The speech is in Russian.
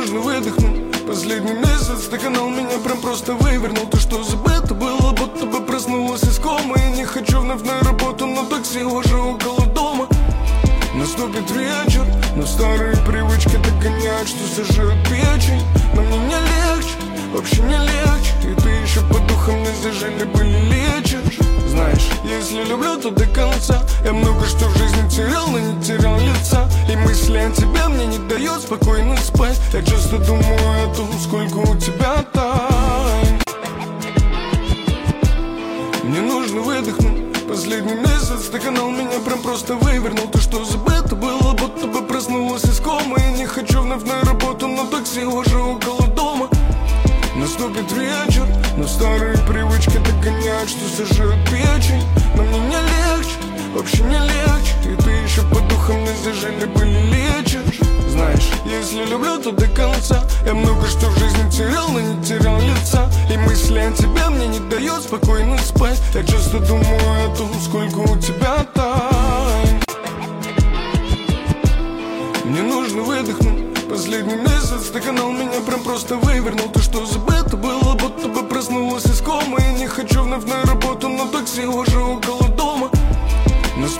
нужно выдохнуть. Последний месяц ты канал меня прям просто вывернул. То, что забыто было, будто бы проснулась из комы. И не хочу вновь на работу, но такси уже около дома. Наступит вечер, но старые привычки догоняют, что сожрут печень. Но мне не легче, вообще не легче. И ты еще по духам не зажили, были лечишь. Знаешь, если люблю, то до конца. Я много что в жизни терял, но не терял лица. И мысли о тебе мне не дают спокойно спать. Я часто думаю о том, сколько у тебя тайн. Мне нужно выдохнуть. Последний месяц ты канал меня прям просто вывернул. То, что забыто было, будто бы проснулась из комы. И не хочу вновь на работу, но такси уже около дома. Наступит вечер, но старые привычки догоняют, что сожрут печень. Но мне не легче, вообще не легче. И ты еще по духам не зажили, были лечишь. Знаешь, если люблю, то до конца. Я много что в жизни терял, но не терял лица. И мысли о тебе мне не дают спокойно спать. Я часто думаю о том, сколько у тебя тайн. Мне нужно выдохнуть. Последний месяц ты канал меня прям просто вывернул. То, что забыто